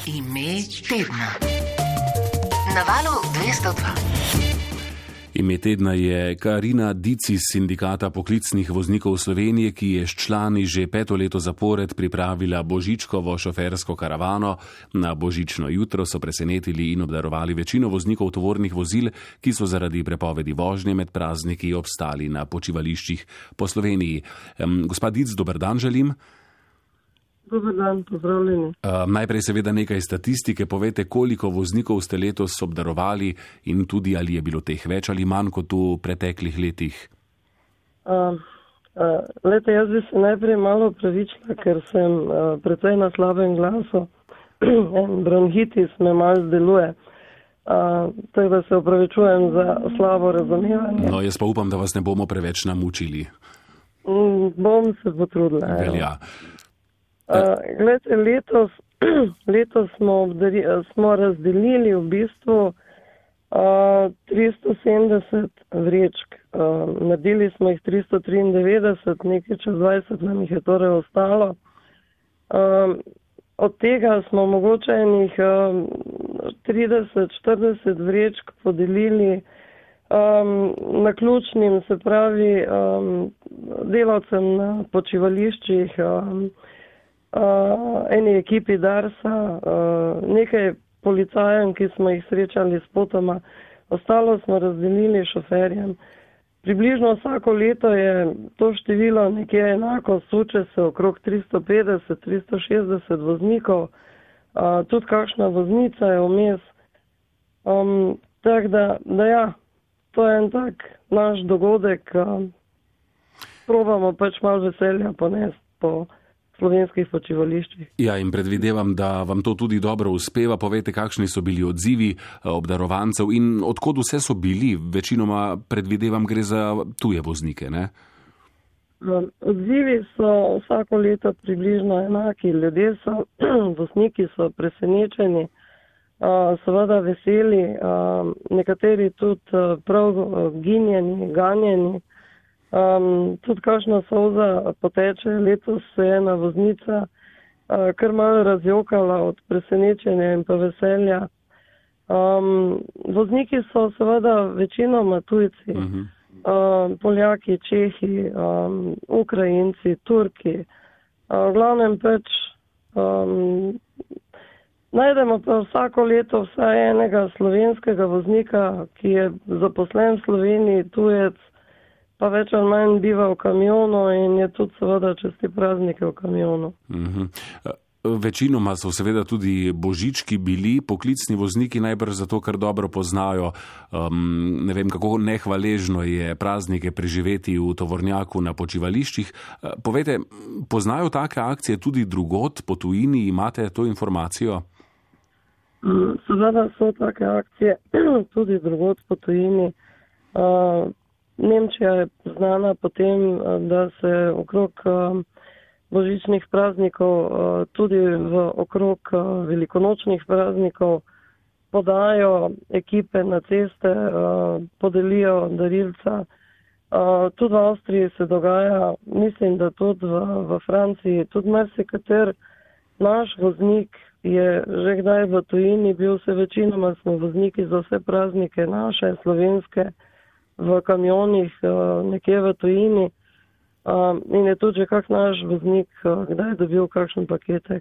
Ime tedna. Na Valu 202. Ime tedna je Karina Dic iz Sindikata poklicnih voznikov Slovenije, ki je s člani že 5. leto zapored pripravila božičkovo šofersko karavano. Na božično jutro so presenetili in obdarovali večino voznikov tovornih vozil, ki so zaradi prepovedi vožnje med prazniki obstali na počivališčih po Sloveniji. Gospa Dic, dober dan želim. Dobar dan, pozdravljeni. Najprej seveda nekaj statistike. Povejte, koliko voznikov ste letos obdarovali in tudi ali je bilo teh več ali manj kot v preteklih letih? Jaz bi se najprej malo opravičila, ker sem precej na slabem glasu. En bronhitis me malo zdeluje. Tako da se opravičujem za slabo razumevanje. No, jaz pa upam, da vas ne bomo preveč namučili. Bom se potrudila. Velja. Letos smo razdelili v bistvu 370 vrečk. Naredili smo jih 393, nekaj čez 20 nam jih je torej ostalo. Od tega smo mogoče enih 30-40 vrečk podelili naključnim, se pravi delavcem na počivališčih, eni ekipi Darsa, nekaj policajem, ki smo jih srečali spotoma, ostalo smo razdelili šoferjem. Približno vsako leto je to število nekje enako, suče se okrog 350-360 voznikov, tudi kakšna voznica je vmes. Tako da ja, to je en tak naš dogodek, probamo pač malo veselja ponesti po slovenskih počivališčih. Ja, in predvidevam, da vam to tudi dobro uspeva. Povejte, kakšni so bili odzivi obdarovancev in odkot vse so bili. Večinoma predvidevam, gre za tuje voznike, ne? Odzivi so vsako leto približno enaki. Ljudje so, vozniki so presenečeni, seveda veseli, nekateri tudi prav ginjeni, ganjeni. Tudi kakšna solza poteče. Letos se je ena voznica kar malo razjokala od presenečenja in pa veselja. Vozniki so seveda večinoma tujci, Poljaki, Čehi, Ukrajinci, Turki. V glavnem pač najdemo pa vsako leto vsaj enega slovenskega voznika, ki je zaposlen v Sloveniji, tujec, pa več ali manj biva v kamionu in je tudi seveda čez te praznike v kamionu. Večinoma so seveda tudi božički bili, poklicni vozniki najbrž zato, ker dobro poznajo, ne vem, kako nehvaležno je praznike preživeti v tovornjaku na počivališčih. Povejte, poznajo take akcije tudi drugod po tujini, imate to informacijo? Seveda so take akcije tudi drugod po tujini. Nemčija je znana po tem, da se okrog božičnih praznikov, tudi okrog velikonočnih praznikov podajo ekipe na ceste, podelijo darilca. Tudi v Avstriji se dogaja, mislim, da tudi v Franciji, tudi marsikater naš voznik je že kdaj v tujini bil, se večinoma smo vozniki za vse praznike naše, slovenske, v kamionih, nekje v tujini, in je tudi že kak naš voznik kdaj dobil kakšen paketek.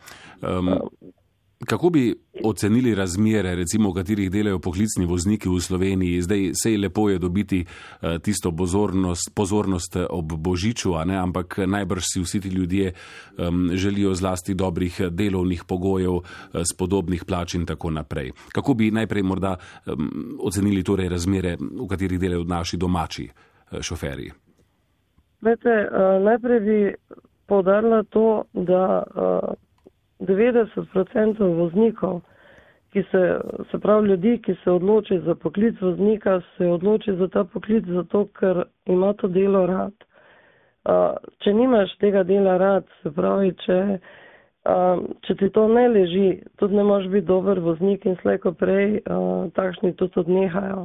Kako bi ocenili razmere, recimo, v katerih delajo poklicni vozniki v Sloveniji? Zdaj, sej lepo je dobiti tisto pozornost ob božiču, a ne? Ampak najbrž si vsi ti ljudje želijo zlasti dobrih delovnih pogojev, spodobnih plač in tako naprej. Kako bi najprej morda ocenili torej razmere, v katerih delajo naši domači šoferji? Najprej bi poudarila to, da 90% voznikov, se pravi ljudi, ki se odloči za poklic voznika, se odloči za ta poklic zato, ker ima to delo rad. Če nimaš tega dela rad, se pravi, če ti to ne leži, tudi ne možeš biti dober voznik in slej ko prej takšni tudi odnehajo.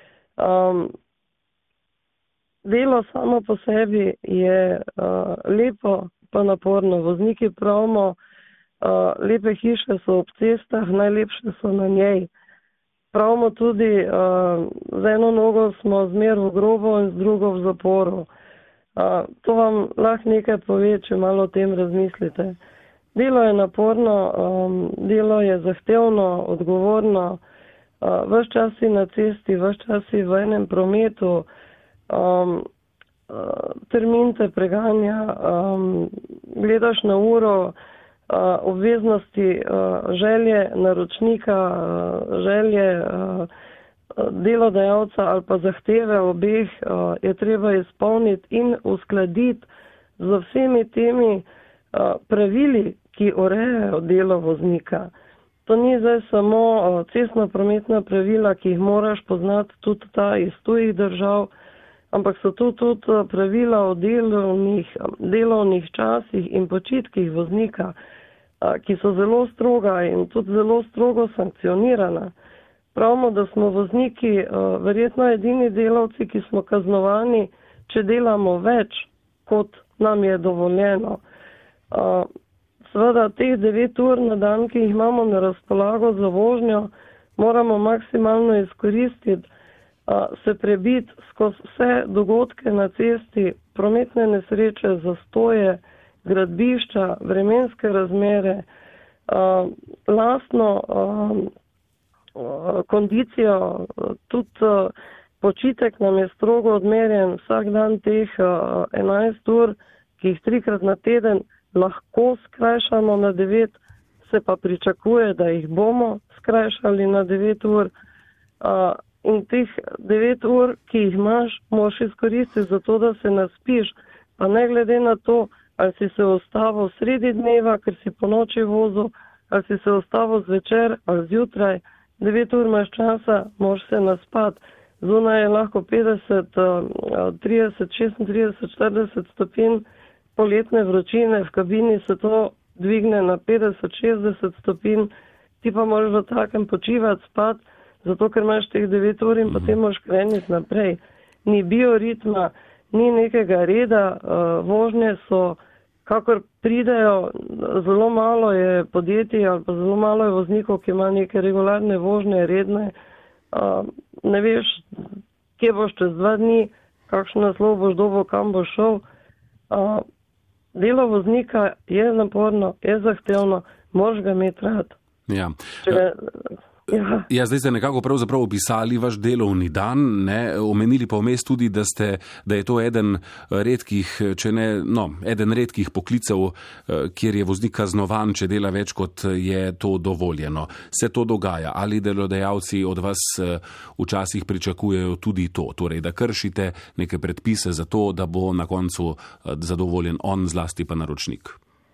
Delo samo po sebi je lepo pa naporno. Vozniki pravimo, Lepe hiše so ob cestah, najlepše so na njej. Pravimo tudi, z eno nogo smo zmer v grobu in z drugo v zaporu. To vam lahko nekaj pove, če malo o tem razmislite. Delo je naporno, delo je zahtevno, odgovorno, ves čas si na cesti, ves čas si v enem prometu, termin te preganja, gledaš na uro, obveznosti, želje naročnika, želje delodajalca ali pa zahteve obeh je treba izpolniti in uskladiti z vsemi temi pravili, ki urejajo delo voznika. To ni zdaj samo cestno-prometna pravila, ki jih moraš poznati tudi ta iz tujih držav, ampak so tu tudi pravila o delovnih časih in počitkih voznika, ki so zelo stroga in tudi zelo strogo sankcionirana. Pravimo, da smo vozniki verjetno edini delavci, ki smo kaznovani, če delamo več, kot nam je dovoljeno. Seveda teh 9 ur na dan, ki jih imamo na razpolago za vožnjo, moramo maksimalno izkoristiti, se prebiti skozi vse dogodke na cesti, prometne nesreče, zastoje, gradbišča, vremenske razmere, lastno kondicijo, tudi počitek nam je strogo odmerjen, vsak dan teh 11 ur, ki jih 3-krat na teden lahko skrajšamo na 9, se pa pričakuje, da jih bomo skrajšali na 9 ur. In teh 9 ur, ki jih imaš, moraš izkoristiti za to, da se naspiš, pa ne glede na to, ali si se ustavil sredi dneva, ker si po noči vozil, ali si se ustavil zvečer ali zjutraj, 9 ur imaš časa, moraš se naspati. Zunaj je lahko 50, 30, 36, 40 stopinj poletne vročine, v kabini se to dvigne na 50, 60 stopinj, ti pa moraš v takem počivati, spati, zato ker imaš teh 9 ur in potem moraš kreniti naprej. Ni bioritma, ni nekega reda, vožnje so, kakor pridejo, zelo malo je podjetij ali pa zelo malo je voznikov, ki ima neke regularne vožnje, redne. Ne veš, kje boš čez 2 dni, kakšen naslov boš dobil, kam boš šel. Delo voznika je naporno, je zahtevno, moraš ga imeti rad. Ja. Ja, zdaj ste nekako pravzaprav opisali vaš delovni dan, ne? Omenili pa vmes tudi, da je to eden redkih, če ne, eden redkih poklicev, kjer je voznik kaznovan, če dela več, kot je to dovoljeno. Se to dogaja? Ali delodajalci od vas včasih pričakujejo tudi to, torej, da kršite neke predpise za to, da bo na koncu zadovoljen on, zlasti pa naročnik?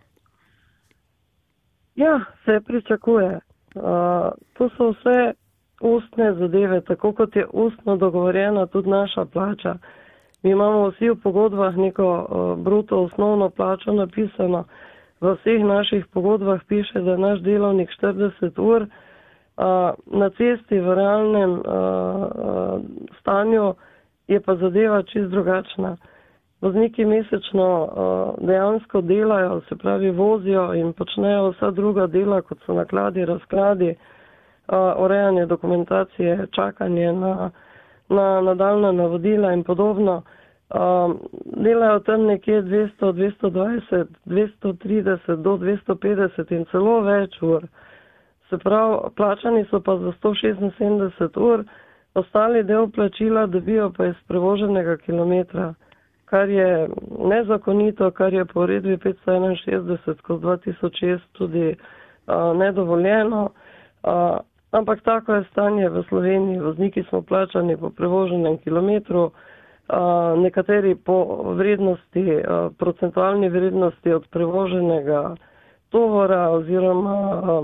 Ja, se pričakuje. To so vse ustne zadeve, tako kot je ustno dogovorjena tudi naša plača. Mi imamo vsi v pogodbah neko bruto osnovno plačo napisano. V vseh naših pogodbah piše, da je naš delovnik 40 ur. Na cesti v realnem stanju je pa zadeva čist drugačna. Vozniki mesečno dejansko delajo, se pravi vozijo in počnejo vsa druga dela, kot so nakladi, razkladi, urejanje dokumentacije, čakanje na nadaljnja navodila in podobno. Delajo tam nekje 200, 220, 230 do 250 in celo več ur. Se pravi, plačani so pa za 176 ur, ostali del plačila dobijo pa iz prevoženega kilometra, kar je nezakonito, kar je po uredbi 561/2006 tudi nedovoljeno. Ampak tako je stanje v Sloveniji. Vozniki smo plačani po prevoženem kilometru, nekateri po vrednosti, procentualni vrednosti od prevoženega tovora oziroma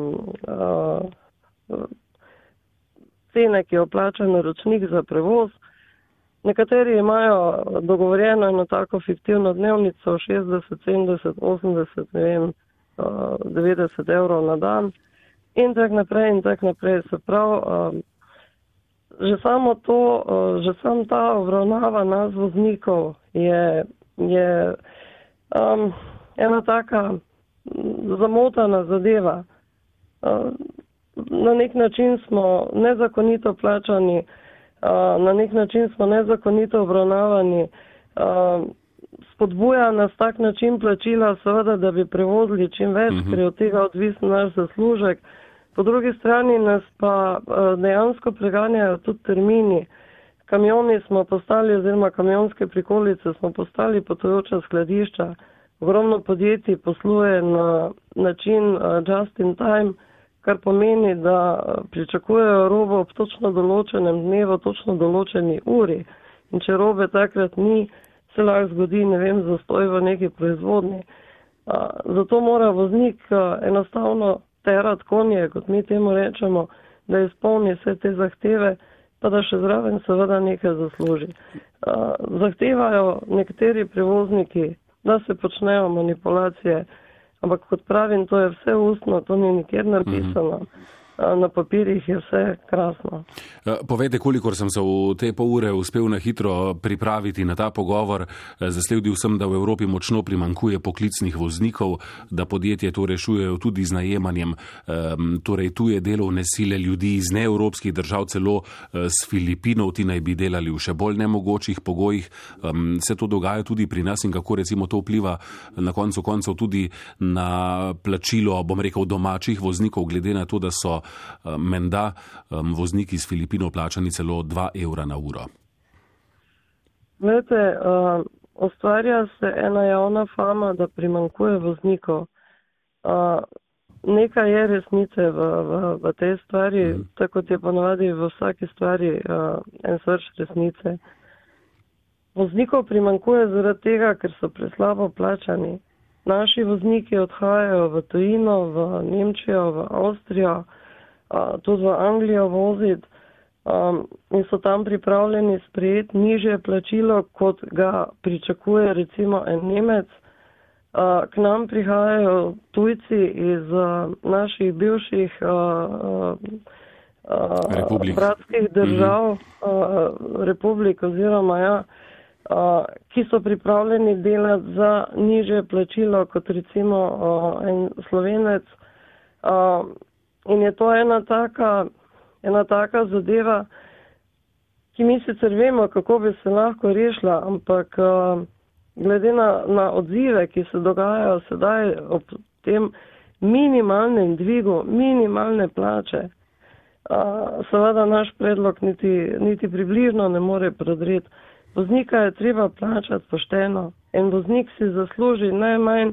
cene, ki jo plača naročnik za prevoz. Nekateri imajo dogovorjeno eno tako fiktivno dnevnico 60, 70, 80, ne vem, 90 evrov na dan in tak naprej. Se pravi, že samo to, že sam ta obravnava nas voznikov je ena taka zamotana zadeva. Na nek način smo nezakonito plačani, na nek način smo nezakonito obravnavani, spodbuja nas tak način plačila, seveda, da bi prevozili čim več, ker je od tega odvisen naš zaslužek. Po drugi strani nas pa dejansko preganjajo tudi termini. Kamioni smo postali, oziroma kamionske prikolice smo postali potujoča skladišča. Ogromno podjetij posluje na način just in time, kar pomeni, da pričakujejo robo ob točno določenem dnevu, točno določeni uri. In če robe takrat ni, se lahko zgodi, zastoj v neki proizvodnji. Zato mora voznik enostavno terati konje, kot mi temu rečemo, da izpolni vse te zahteve, pa da še zraven seveda nekaj zasluži. Zahtevajo nekateri prevozniki, da se počnejo manipulacije, ampak kot pravim, to je vse ustno, to ni nikjer napisano. Na papirjih je vse krasno. Povejte, kolikor sem se v te pol ure uspel na hitro pripraviti na ta pogovor. Zasledil sem, da v Evropi močno primanjkuje poklicnih voznikov, da podjetje to rešujejo tudi z najemanjem, torej tuje delovne sile ljudi iz neevropskih držav, celo s Filipinov, ti naj bi delali v še bolj nemogočih pogojih. Se to dogaja tudi pri nas in kako recimo to vpliva na koncu koncev tudi na plačilo, bom rekel, domačih voznikov, glede na to, da so menda vozniki iz Filipinov plačani celo 2 evra na uro. Glede, ustvarja se ena javna fama, da primanjkuje voznikov. Nekaj je resnice v tej stvari, tako kot je ponavadi v vsaki stvari en srč resnice. Voznikov primanjkuje zaradi tega, ker so preslabo plačani. Naši vozniki odhajajo v tujino, v Nemčijo, v Avstrijo, tudi v Anglijo voziti in so tam pripravljeni sprejeti nižje plačilo, kot ga pričakuje recimo en Nemec. K nam prihajajo tujci iz naših bivših bratskih držav, republik oziroma ki so pripravljeni delati za nižje plačilo kot recimo en Slovenec. In je to ena taka zadeva, ki mi sicer vemo, kako bi se lahko rešila, ampak glede na odzive, ki se dogajajo sedaj ob tem minimalnem dvigu, minimalne plače, seveda naš predlog niti približno ne more prodreti. Voznika je treba plačati pošteno. En voznik si zasluži najmanj,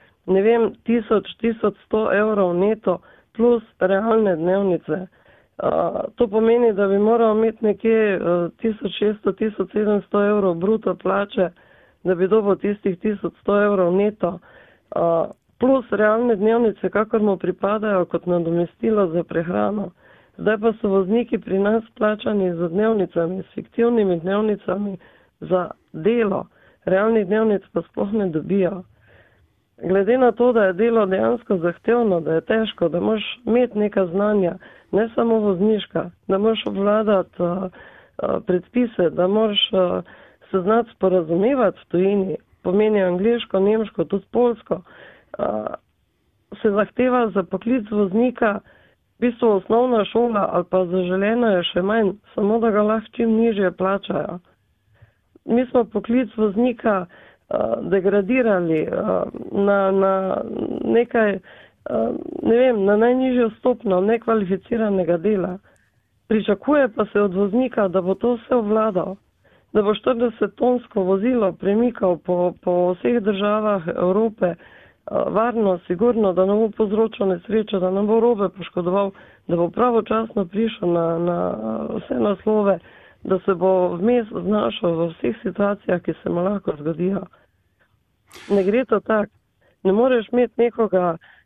1100 evrov neto plus realne dnevnice. To pomeni, da bi moral imeti nekje 1600-1700 evrov bruto plače, da bi dobil tistih 1100 evrov neto, plus realne dnevnice, kakor mu pripadajo kot nadomestilo za prehrano. Zdaj pa so vozniki pri nas plačani z dnevnicami, s fiktivnimi dnevnicami za delo. Realnih dnevnic pa sploh ne dobijo. Glede na to, da je delo dejansko zahtevno, da je težko, da moraš imeti neka znanja, ne samo vozniška, da moraš obvladati predpise, da moraš se znati sporazumevati v tujini, pomeni angliško, nemško, tudi polsko, se zahteva za poklic voznika v bistvu osnovna šola ali pa zaželeno je še manj, samo da ga lahko čim nižje plačajo. Mi smo poklic voznika degradirali na nekaj, na najnižjo stopnjo nekvalificiranega dela. Pričakuje pa se od voznika, da bo to vse obvladal, da bo 40-tonsko vozilo premikal po vseh državah Evrope, varno, sigurno, da ne bo povzročil nesrečo, da ne bo robe poškodoval, da bo pravočasno prišel na vse naslove, da se bo vmes znašel v vseh situacijah, ki se mu lahko zgodijo. Ne gre to tako. Ne moreš imeti nekoga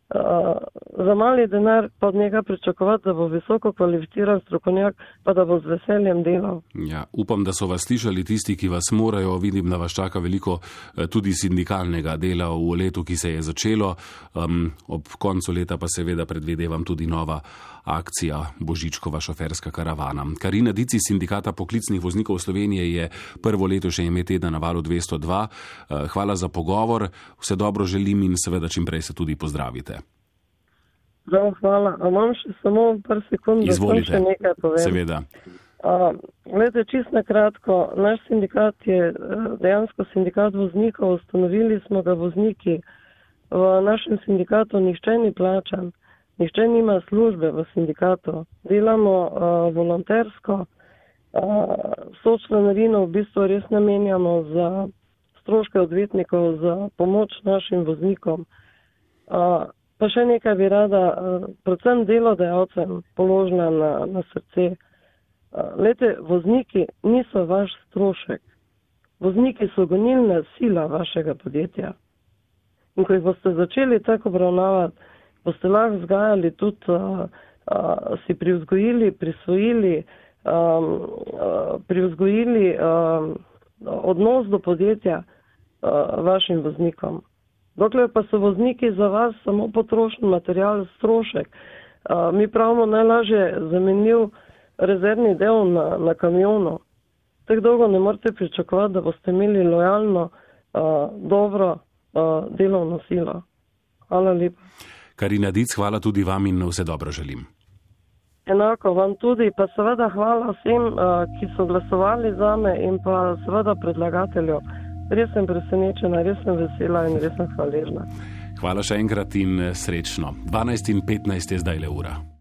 Za mali denar pa od njega pričakovati, da bo visoko kvalificiran strokovnjak, pa da bo z veseljem delal. Ja, upam, da so vas slišali tisti, ki vas morajo. Vidim, da vas čaka veliko tudi sindikalnega dela v letu, ki se je začelo. Ob koncu leta pa seveda predvidevam tudi nova akcija Božičkova šoferska karavana. Karina Dic iz Sindikata poklicnih voznikov Slovenije je prvo leto še ime tedna na Valu 202. Hvala za pogovor, vse dobro želim in seveda čim prej se tudi pozdravite. Hvala. A imam še samo par sekund, da sem še nekaj povem. Seveda. Glede, čisto na kratko, naš sindikat je dejansko sindikat voznikov, ustanovili smo ga vozniki. V našem sindikatu nihče ni plačan, nihče nima službe v sindikatu. Delamo volontersko, sočlanarino v bistvu res namenjamo za stroške odvetnikov, za pomoč našim voznikom. Pa še nekaj bi rada, predvsem delodajalcem položila na srce. Glejte, vozniki niso vaš strošek. Vozniki so gonilna sila vašega podjetja. In ko jih boste začeli tako obravnavati, boste lahko vzgajali tudi, si privzgojili odnos do podjetja vašim voznikom. Dokler pa so vozniki za vas samo potrošen material, strošek. Mi pravimo najlažje zamenil rezervni del na kamionu. Tako dolgo ne morete pričakovati, da boste imeli lojalno, dobro delovno silo. Hvala lepa. Karina Dic, hvala tudi vam in vse dobro želim. Enako vam tudi, pa seveda hvala vsem, ki so glasovali zame in pa seveda predlagatelju. Res sem presenečena, res sem vesela in res sem hvaležna. Hvala še enkrat in srečno. 12:15 je zdaj le ura.